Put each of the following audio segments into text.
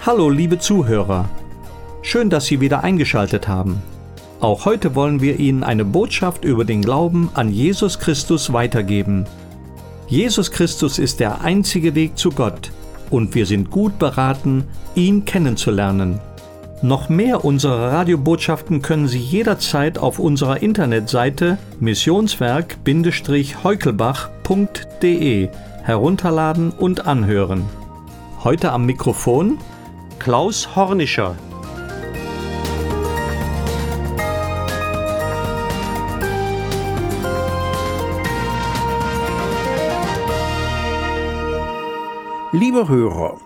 Hallo liebe Zuhörer, schön, dass Sie wieder eingeschaltet haben. Auch heute wollen wir Ihnen eine Botschaft über den Glauben an Jesus Christus weitergeben. Jesus Christus ist der einzige Weg zu Gott und wir sind gut beraten, ihn kennenzulernen. Noch mehr unserer Radiobotschaften können Sie jederzeit auf unserer Internetseite missionswerk-heukelbach.de herunterladen und anhören. Heute am Mikrofon Klaus Hornischer. Lieber Hörer,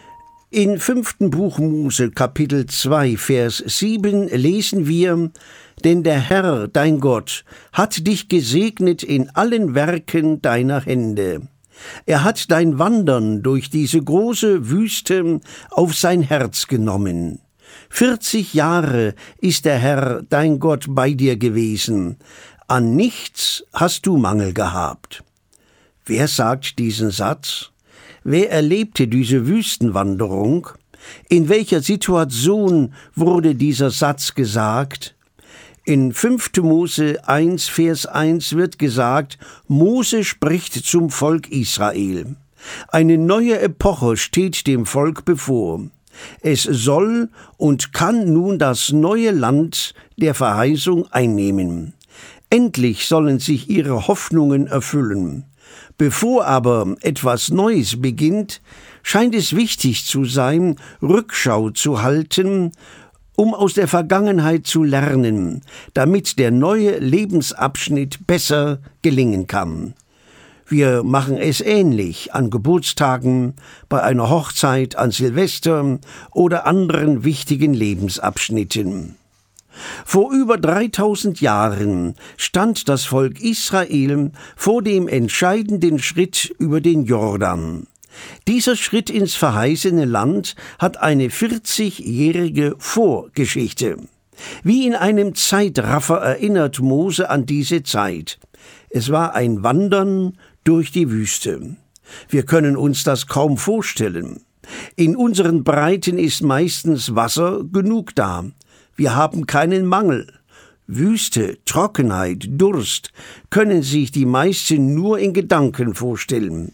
in 5. Buch Mose, Kapitel 2, Vers 7 lesen wir: Denn der Herr, dein Gott, hat dich gesegnet in allen Werken deiner Hände. Er hat dein Wandern durch diese große Wüste auf sein Herz genommen. 40 Jahre ist der Herr, dein Gott, bei dir gewesen. An nichts hast du Mangel gehabt. Wer sagt diesen Satz? Wer erlebte diese Wüstenwanderung? In welcher Situation wurde dieser Satz gesagt? In 5. Mose 1, Vers 1 wird gesagt, Mose spricht zum Volk Israel. Eine neue Epoche steht dem Volk bevor. Es soll und kann nun das neue Land der Verheißung einnehmen. Endlich sollen sich ihre Hoffnungen erfüllen. Bevor aber etwas Neues beginnt, scheint es wichtig zu sein, Rückschau zu halten, um aus der Vergangenheit zu lernen, damit der neue Lebensabschnitt besser gelingen kann. Wir machen es ähnlich an Geburtstagen, bei einer Hochzeit, an Silvester oder anderen wichtigen Lebensabschnitten. Vor über 3000 Jahren stand das Volk Israel vor dem entscheidenden Schritt über den Jordan. Dieser Schritt ins verheißene Land hat eine 40-jährige Vorgeschichte. Wie in einem Zeitraffer erinnert Mose an diese Zeit. Es war ein Wandern durch die Wüste. Wir können uns das kaum vorstellen. In unseren Breiten ist meistens Wasser genug da. Wir haben keinen Mangel. Wüste, Trockenheit, Durst können sich die meisten nur in Gedanken vorstellen.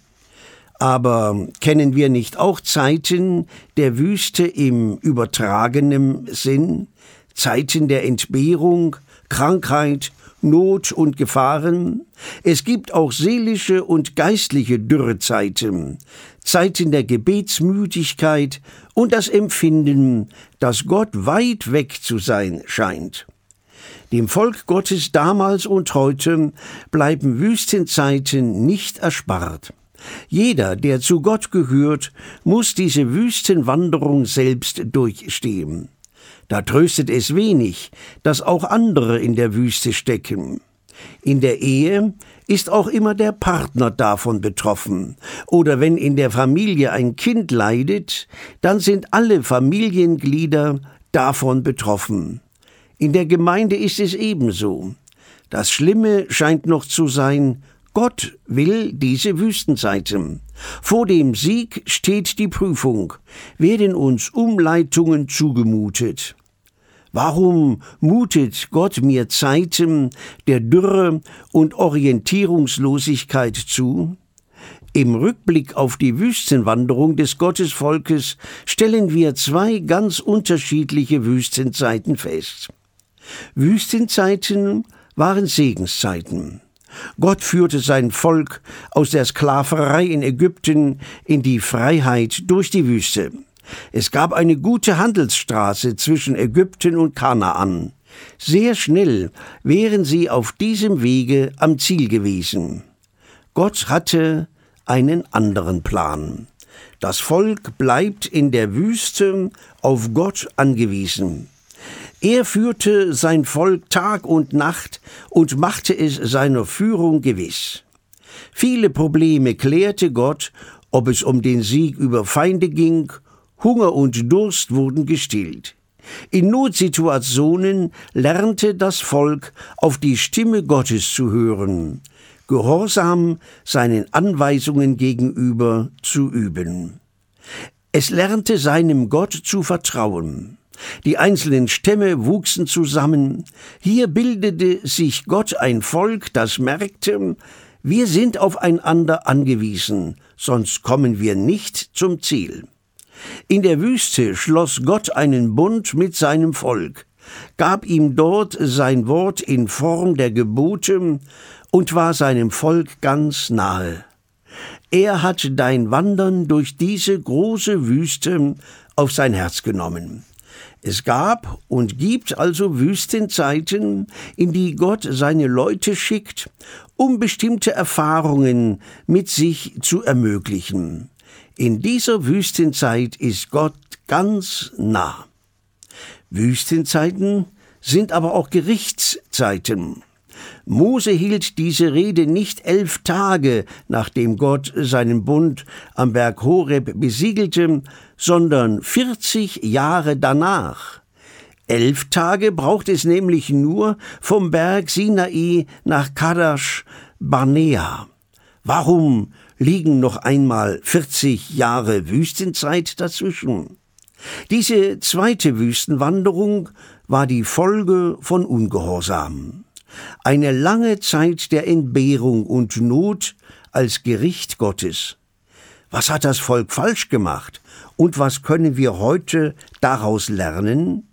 Aber kennen wir nicht auch Zeiten der Wüste im übertragenen Sinn? Zeiten der Entbehrung, Krankheit, Not und Gefahren? Es gibt auch seelische und geistliche Dürrezeiten, Zeiten der Gebetsmüdigkeit und das Empfinden, dass Gott weit weg zu sein scheint. Dem Volk Gottes damals und heute bleiben Wüstenzeiten nicht erspart. Jeder, der zu Gott gehört, muss diese Wüstenwanderung selbst durchstehen. Da tröstet es wenig, dass auch andere in der Wüste stecken. In der Ehe ist auch immer der Partner davon betroffen. Oder wenn in der Familie ein Kind leidet, dann sind alle Familienglieder davon betroffen. In der Gemeinde ist es ebenso. Das Schlimme scheint noch zu sein, Gott will diese Wüstenzeiten. Vor dem Sieg steht die Prüfung, werden uns Umleitungen zugemutet. Warum mutet Gott mir Zeiten der Dürre und Orientierungslosigkeit zu? Im Rückblick auf die Wüstenwanderung des Gottesvolkes stellen wir 2 ganz unterschiedliche Wüstenzeiten fest. Wüstenzeiten waren Segenszeiten. Gott führte sein Volk aus der Sklaverei in Ägypten in die Freiheit durch die Wüste. Es gab eine gute Handelsstraße zwischen Ägypten und Kanaan. Sehr schnell wären sie auf diesem Wege am Ziel gewesen. Gott hatte einen anderen Plan. Das Volk bleibt in der Wüste auf Gott angewiesen. Er führte sein Volk Tag und Nacht und machte es seiner Führung gewiss. Viele Probleme klärte Gott, ob es um den Sieg über Feinde ging. Hunger und Durst wurden gestillt. In Notsituationen lernte das Volk, auf die Stimme Gottes zu hören, Gehorsam seinen Anweisungen gegenüber zu üben. Es lernte seinem Gott zu vertrauen. Die einzelnen Stämme wuchsen zusammen. Hier bildete sich Gott ein Volk, das merkte, wir sind aufeinander angewiesen, sonst kommen wir nicht zum Ziel. In der Wüste schloss Gott einen Bund mit seinem Volk, gab ihm dort sein Wort in Form der Gebote und war seinem Volk ganz nahe. Er hat dein Wandern durch diese große Wüste auf sein Herz genommen. Es gab und gibt also Wüstenzeiten, in die Gott seine Leute schickt, um bestimmte Erfahrungen mit sich zu ermöglichen. In dieser Wüstenzeit ist Gott ganz nah. Wüstenzeiten sind aber auch Gerichtszeiten. Mose hielt diese Rede nicht 11 Tage, nachdem Gott seinen Bund am Berg Horeb besiegelte, sondern 40 Jahre danach. 11 Tage braucht es nämlich nur vom Berg Sinai nach Kadesh Barnea. Warum liegen noch einmal 40 Jahre Wüstenzeit dazwischen? Diese zweite Wüstenwanderung war die Folge von Ungehorsam. Eine lange Zeit der Entbehrung und Not als Gericht Gottes. Was hat das Volk falsch gemacht und was können wir heute daraus lernen?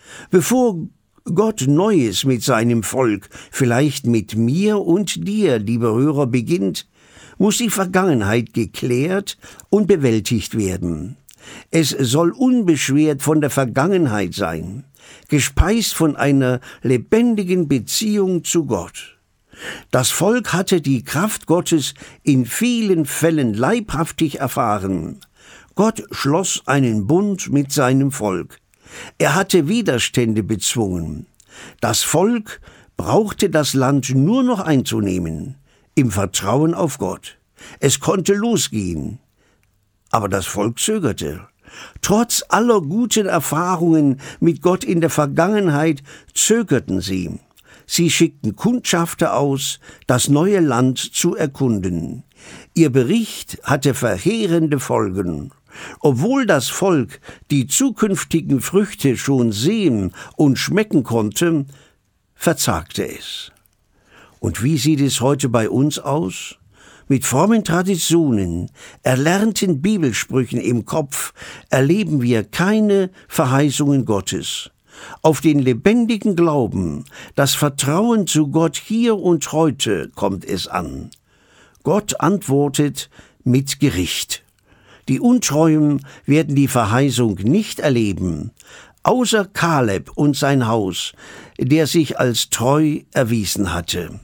Bevor Gott Neues mit seinem Volk, vielleicht mit mir und dir, liebe Hörer, beginnt, muss die Vergangenheit geklärt und bewältigt werden. Es soll unbeschwert von der Vergangenheit sein, gespeist von einer lebendigen Beziehung zu Gott. Das Volk hatte die Kraft Gottes in vielen Fällen leibhaftig erfahren. Gott schloss einen Bund mit seinem Volk. Er hatte Widerstände bezwungen. Das Volk brauchte das Land nur noch einzunehmen, im Vertrauen auf Gott. Es konnte losgehen. Aber das Volk zögerte. Trotz aller guten Erfahrungen mit Gott in der Vergangenheit zögerten sie. Sie schickten Kundschafter aus, das neue Land zu erkunden. Ihr Bericht hatte verheerende Folgen. Obwohl das Volk die zukünftigen Früchte schon sehen und schmecken konnte, verzagte es. Und wie sieht es heute bei uns aus? Mit frommen Traditionen, erlernten Bibelsprüchen im Kopf erleben wir keine Verheißungen Gottes. Auf den lebendigen Glauben, das Vertrauen zu Gott hier und heute kommt es an. Gott antwortet mit Gericht. Die Untreuen werden die Verheißung nicht erleben, außer Kaleb und sein Haus, der sich als treu erwiesen hatte.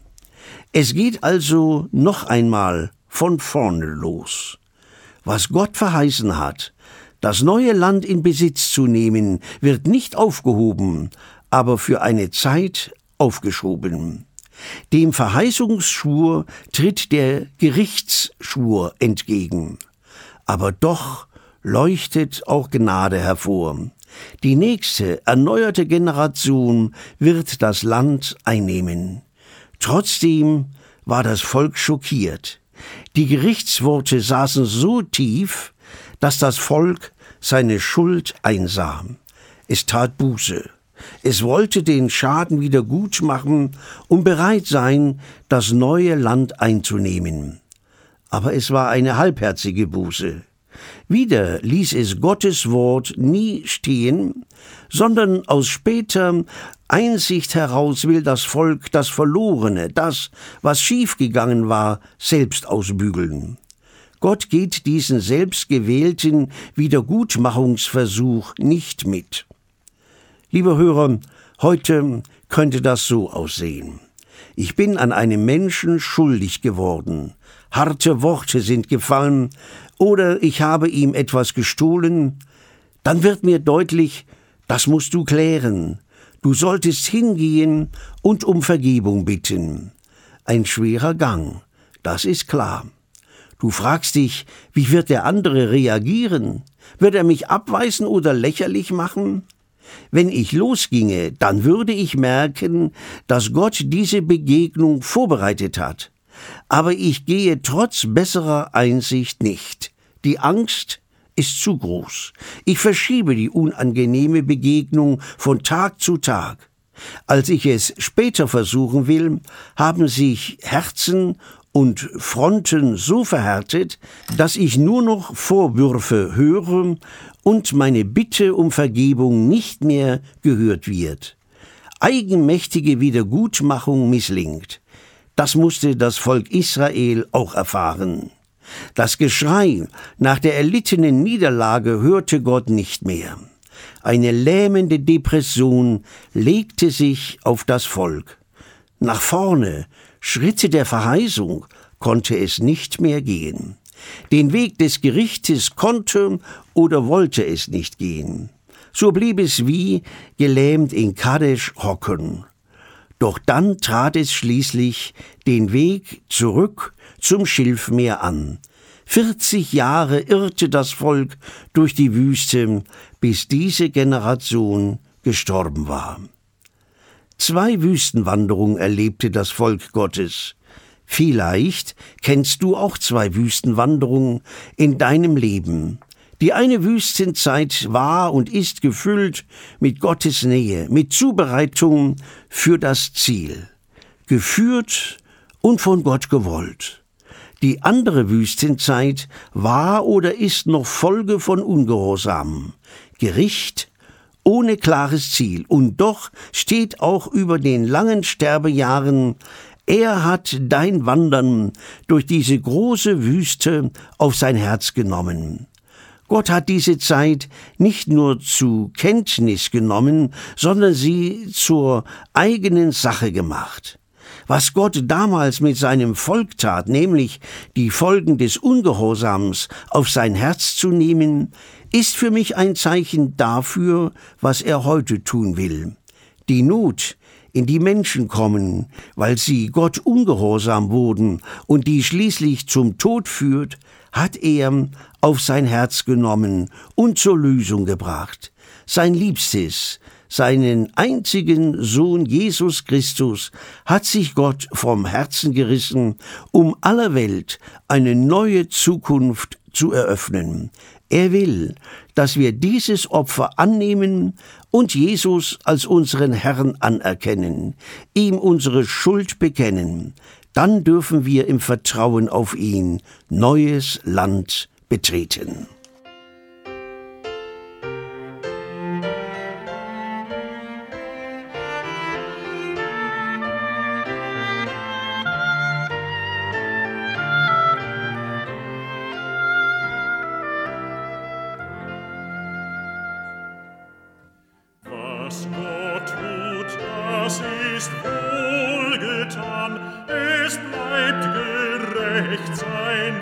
Es geht also noch einmal von vorne los. Was Gott verheißen hat, das neue Land in Besitz zu nehmen, wird nicht aufgehoben, aber für eine Zeit aufgeschoben. Dem Verheißungsschwur tritt der Gerichtsschwur entgegen. Aber doch leuchtet auch Gnade hervor. Die nächste, erneuerte Generation wird das Land einnehmen. Trotzdem war das Volk schockiert. Die Gerichtsworte saßen so tief, dass das Volk seine Schuld einsah. Es tat Buße. Es wollte den Schaden wieder gut machen und bereit sein, das neue Land einzunehmen. Aber es war eine halbherzige Buße. Wieder ließ es Gottes Wort nie stehen, sondern aus später Einsicht heraus will das Volk das Verlorene, das, was schiefgegangen war, selbst ausbügeln. Gott geht diesen selbstgewählten Wiedergutmachungsversuch nicht mit. Lieber Hörer, heute könnte das so aussehen. Ich bin an einem Menschen schuldig geworden. Harte Worte sind gefallen oder ich habe ihm etwas gestohlen. Dann wird mir deutlich, das musst du klären. Du solltest hingehen und um Vergebung bitten. Ein schwerer Gang, das ist klar. Du fragst dich, wie wird der andere reagieren? Wird er mich abweisen oder lächerlich machen? Wenn ich losginge, dann würde ich merken, dass Gott diese Begegnung vorbereitet hat. Aber ich gehe trotz besserer Einsicht nicht. Die Angst ist zu groß. Ich verschiebe die unangenehme Begegnung von Tag zu Tag. Als ich es später versuchen will, haben sich Herzen und Fronten so verhärtet, dass ich nur noch Vorwürfe höre und meine Bitte um Vergebung nicht mehr gehört wird. Eigenmächtige Wiedergutmachung misslingt. Das musste das Volk Israel auch erfahren. Das Geschrei nach der erlittenen Niederlage hörte Gott nicht mehr. Eine lähmende Depression legte sich auf das Volk. Nach vorne, Schritte der Verheißung, konnte es nicht mehr gehen. Den Weg des Gerichtes konnte oder wollte es nicht gehen. So blieb es wie gelähmt in Kadesh hocken. Doch dann trat es schließlich den Weg zurück zum Schilfmeer an. 40 Jahre irrte das Volk durch die Wüste, bis diese Generation gestorben war. 2 Wüstenwanderungen erlebte das Volk Gottes. Vielleicht kennst du auch 2 Wüstenwanderungen in deinem Leben. Die eine Wüstenzeit war und ist gefüllt mit Gottes Nähe, mit Zubereitung für das Ziel, geführt und von Gott gewollt. Die andere Wüstenzeit war oder ist noch Folge von Ungehorsam, Gericht ohne klares Ziel. Und doch steht auch über den langen Sterbejahren: Er hat dein Wandern durch diese große Wüste auf sein Herz genommen. Gott hat diese Zeit nicht nur zur Kenntnis genommen, sondern sie zur eigenen Sache gemacht. Was Gott damals mit seinem Volk tat, nämlich die Folgen des Ungehorsams auf sein Herz zu nehmen, ist für mich ein Zeichen dafür, was er heute tun will. Die Not, in die Menschen kommen, weil sie Gott ungehorsam wurden und die schließlich zum Tod führt, hat er auf sein Herz genommen und zur Lösung gebracht. Sein Liebstes, seinen einzigen Sohn Jesus Christus, hat sich Gott vom Herzen gerissen, um aller Welt eine neue Zukunft zu eröffnen. Er will, dass wir dieses Opfer annehmen und Jesus als unseren Herrn anerkennen, ihm unsere Schuld bekennen. Dann dürfen wir im Vertrauen auf ihn neues Land betreten. Was Gott tut, das ist wohlgetan, es bleibt gerecht sein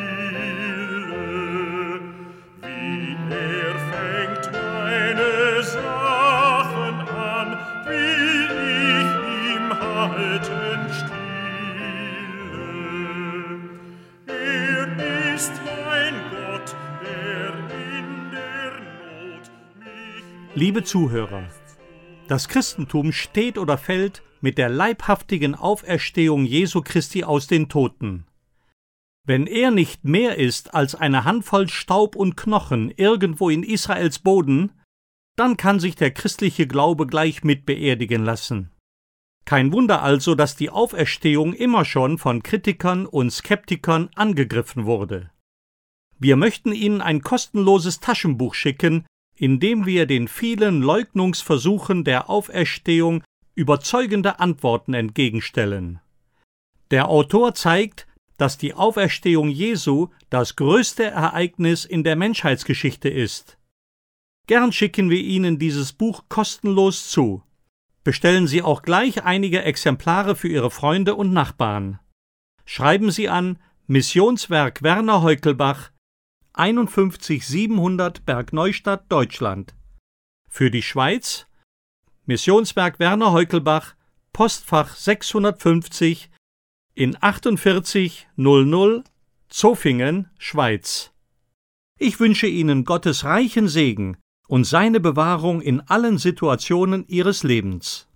Wille. Wie fängt meine Sachen an, will ich ihm halten stille. Ist mein Gott, der in der Not mich... Liebe Zuhörer, das Christentum steht oder fällt mit der leibhaftigen Auferstehung Jesu Christi aus den Toten. Wenn er nicht mehr ist als eine Handvoll Staub und Knochen irgendwo in Israels Boden, dann kann sich der christliche Glaube gleich mit beerdigen lassen. Kein Wunder also, dass die Auferstehung immer schon von Kritikern und Skeptikern angegriffen wurde. Wir möchten Ihnen ein kostenloses Taschenbuch schicken, in dem wir den vielen Leugnungsversuchen der Auferstehung überzeugende Antworten entgegenstellen. Der Autor zeigt, dass die Auferstehung Jesu das größte Ereignis in der Menschheitsgeschichte ist. Gern schicken wir Ihnen dieses Buch kostenlos zu. Bestellen Sie auch gleich einige Exemplare für Ihre Freunde und Nachbarn. Schreiben Sie an Missionswerk Werner Heukelbach, 51700 Bergneustadt, Deutschland. Für die Schweiz Missionswerk Werner Heukelbach, Postfach 650 in 4800 Zofingen, Schweiz. Ich wünsche Ihnen Gottes reichen Segen und seine Bewahrung in allen Situationen Ihres Lebens.